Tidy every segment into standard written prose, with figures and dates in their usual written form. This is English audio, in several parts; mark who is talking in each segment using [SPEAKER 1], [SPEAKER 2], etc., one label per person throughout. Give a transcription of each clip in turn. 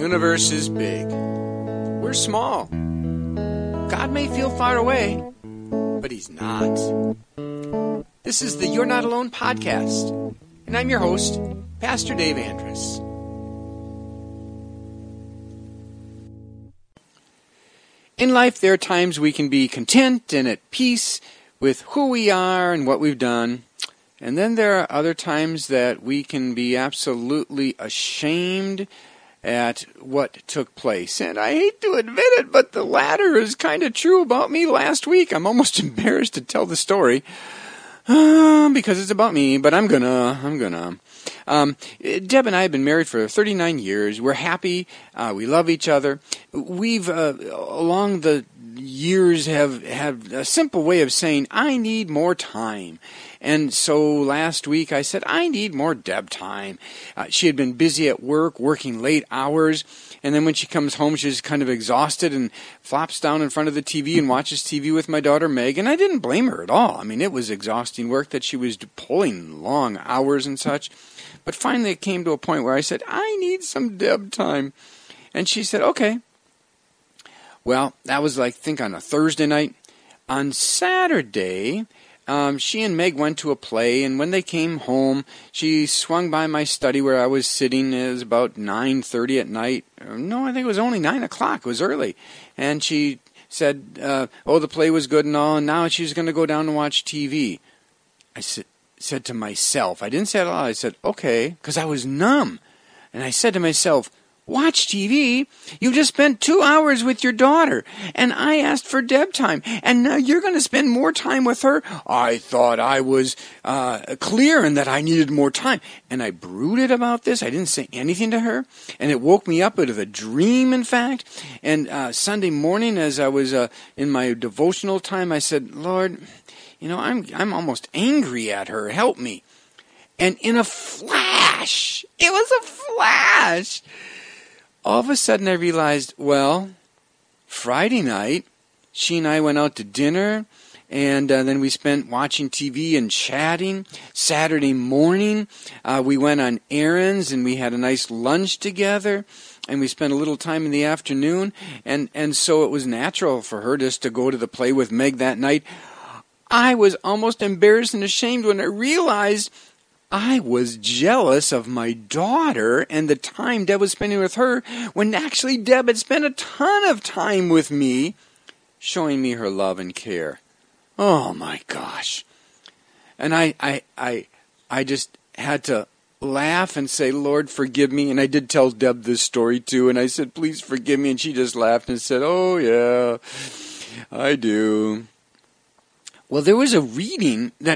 [SPEAKER 1] universe is big. We're small. God may feel far away, but He's not. This is the You're Not Alone podcast, and I'm your host, Pastor Dave Andrus. In life, there are times we can be content and at peace with who we are and what we've done. And then there are other times that we can be absolutely ashamed at what took place. And I hate to admit it, but the latter is kind of true about me last week. I'm almost embarrassed to tell the story because it's about me, but I'm gonna. Deb and I have been married for 39 years. We're happy. We love each other. We've, along the years, have had a simple way of saying, I need more time. And so last week I said, I need more Deb time. She had been busy at work, working late hours. And then when she comes home, she's kind of exhausted and flops down in front of the TV and watches TV with my daughter Meg. And I didn't blame her at all. I mean, it was exhausting work that she was pulling long hours and such. But finally it came to a point where I said, I need some Deb time. And she said, okay. Well, that was I think on a Thursday night. On Saturday, she and Meg went to a play, and when they came home, she swung by my study where I was sitting. It was about 9:30 at night. No, I think it was only 9 o'clock. It was early. And she said, the play was good and all, and now she's going to go down and watch TV. I said to myself, I didn't say it out loud, I said, okay, because I was numb. And I said to myself, watch TV? You just spent 2 hours with your daughter, and I asked for Deb time, and now you're going to spend more time with her? I thought I was clear and that I needed more time, and I brooded about this. I didn't say anything to her, and it woke me up out of a dream, in fact. And Sunday morning, as I was in my devotional time, I said, Lord, I'm almost angry at her. Help me. And in a flash, it was a flash, all of a sudden I realized, Friday night, she and I went out to dinner, and then we spent watching TV and chatting. Saturday morning, we went on errands, and we had a nice lunch together, and we spent a little time in the afternoon, and so it was natural for her just to go to the play with Meg that night. I was almost embarrassed and ashamed when I realized I was jealous of my daughter and the time Deb was spending with her when actually Deb had spent a ton of time with me, showing me her love and care. Oh my gosh. And I just had to laugh and say, Lord, forgive me. And I did tell Deb this story too. And I said, please forgive me. And she just laughed and said, oh yeah, I do. Well, there was a reading that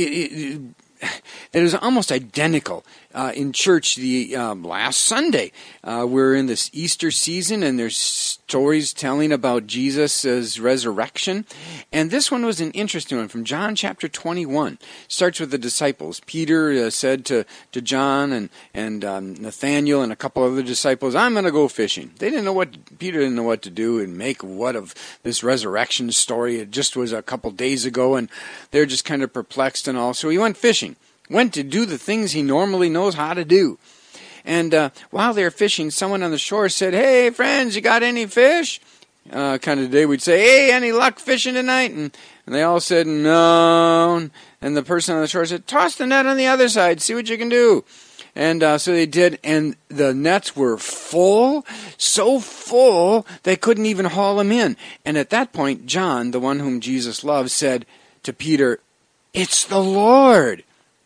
[SPEAKER 1] it was almost identical in church the last Sunday. We're in this Easter season, and there's stories telling about Jesus' resurrection. And this one was an interesting one from John chapter 21. Starts with the disciples. Peter said to John and Nathaniel and a couple other disciples, I'm going to go fishing. Peter didn't know what to do and make what of this resurrection story. It just was a couple days ago, and they're just kind of perplexed and all. So he went fishing. Went to do the things he normally knows how to do. And while they were fishing, someone on the shore said, hey, friends, you got any fish? Kind of today we'd say, hey, any luck fishing tonight? And they all said, no. And the person on the shore said, toss the net on the other side, see what you can do. And so they did, and the nets were full, so full they couldn't even haul them in. And at that point, John, the one whom Jesus loved, said to Peter, it's the Lord.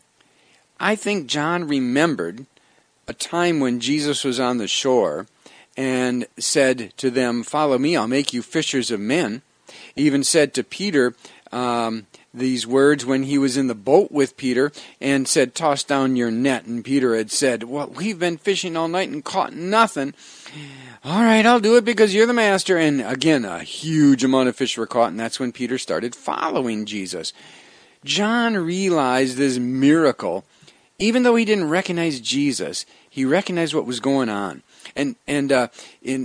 [SPEAKER 1] I think John remembered a time when Jesus was on the shore and said to them, follow me, I'll make you fishers of men. He even said to Peter these words when he was in the boat with Peter and said, toss down your net. And Peter had said, we've been fishing all night and caught nothing. All right, I'll do it because you're the master. And again, a huge amount of fish were caught, and that's when Peter started following Jesus. John realized this miracle. Even though he didn't recognize Jesus, he recognized what was going on. And in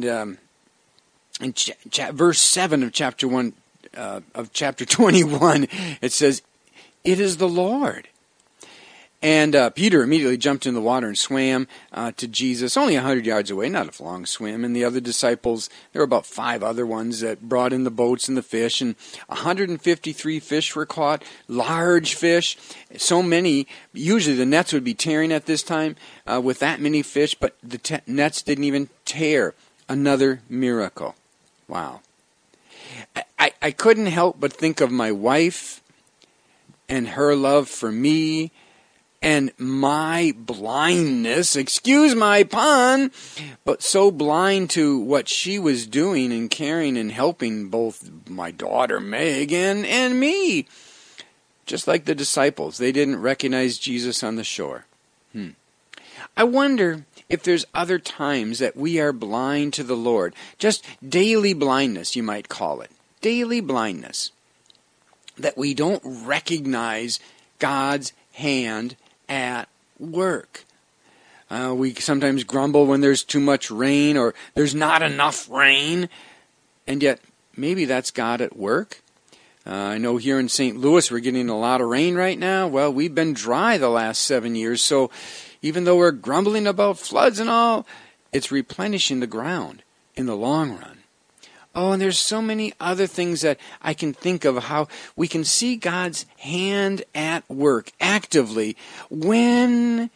[SPEAKER 1] verse 7 of chapter 1 of chapter 21, it says, "It is the Lord." And Peter immediately jumped in the water and swam to Jesus, only 100 yards away, not a long swim. And the other disciples, there were about 5 other ones that brought in the boats and the fish. And 153 fish were caught, large fish. So many, usually the nets would be tearing at this time with that many fish, but the nets didn't even tear. Another miracle. Wow. I couldn't help but think of my wife and her love for me and my blindness, excuse my pun, but so blind to what she was doing and caring and helping both my daughter Meg and me. Just like the disciples, they didn't recognize Jesus on the shore. I wonder if there's other times that we are blind to the Lord. Just daily blindness, you might call it. Daily blindness. That we don't recognize God's hand at work. We sometimes grumble when there's too much rain or there's not enough rain. And yet, maybe that's God at work. I know here in St. Louis we're getting a lot of rain right now. Well, we've been dry the last 7 years, so even though we're grumbling about floods and all, it's replenishing the ground in the long run. Oh, and there's so many other things that I can think of how we can see God's hand at work actively when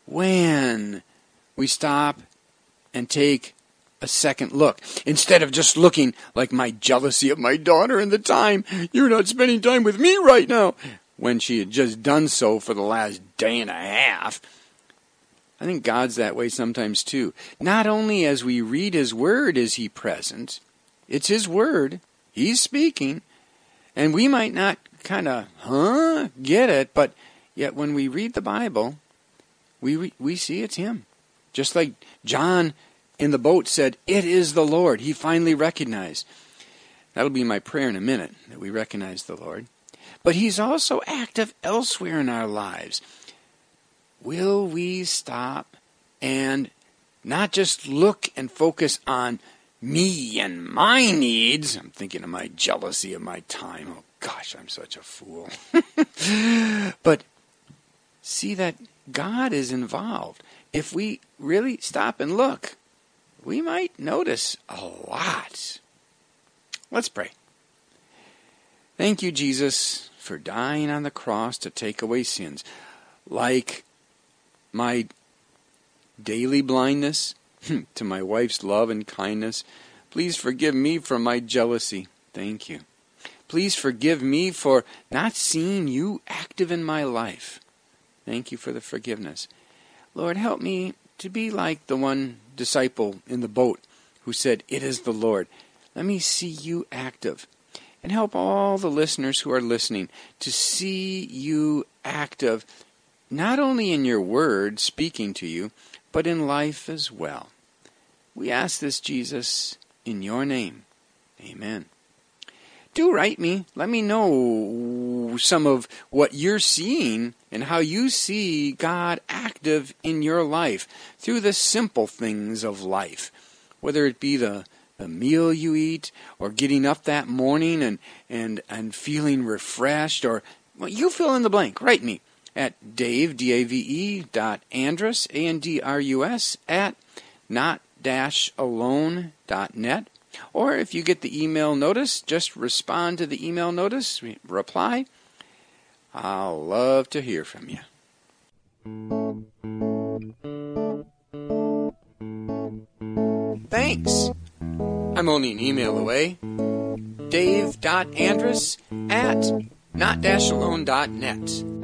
[SPEAKER 1] we stop and take a second look. Instead of just looking like my jealousy of my daughter and the time, you're not spending time with me right now, when she had just done so for the last day and a half. I think God's that way sometimes too. Not only as we read His Word is He present, it's His Word, He's speaking, and we might not kind of, get it, but yet when we read the Bible, we see it's Him. Just like John in the boat said, it is the Lord. He finally recognized. That'll be my prayer in a minute, that we recognize the Lord. But He's also active elsewhere in our lives. Will we stop and not just look and focus on me and my needs? I'm thinking of my jealousy of my time. Oh gosh, I'm such a fool. But see that God is involved. If we really stop and look, we might notice a lot. Let's pray. Thank you, Jesus, for dying on the cross to take away sins. Like my daily blindness to my wife's love and kindness, please forgive me for my jealousy. Thank you. Please forgive me for not seeing you active in my life. Thank you for the forgiveness. Lord, help me to be like the one disciple in the boat who said, it is the Lord. Let me see you active. And help all the listeners who are listening to see you active, not only in your word speaking to you, but in life as well. We ask this, Jesus, in your name. Amen. Do write me. Let me know some of what you're seeing and how you see God active in your life through the simple things of life, whether it be the meal you eat or getting up that morning and feeling refreshed, or well, you fill in the blank. Write me at Dave, D-A-V-E, Andrus, A-N-D-R-U-S, at not-alone.net. Or if you get the email notice, just respond to the email notice, reply. I'll love to hear from you. Thanks. I'm only an email away. Dave.Andrus at not-alone.net.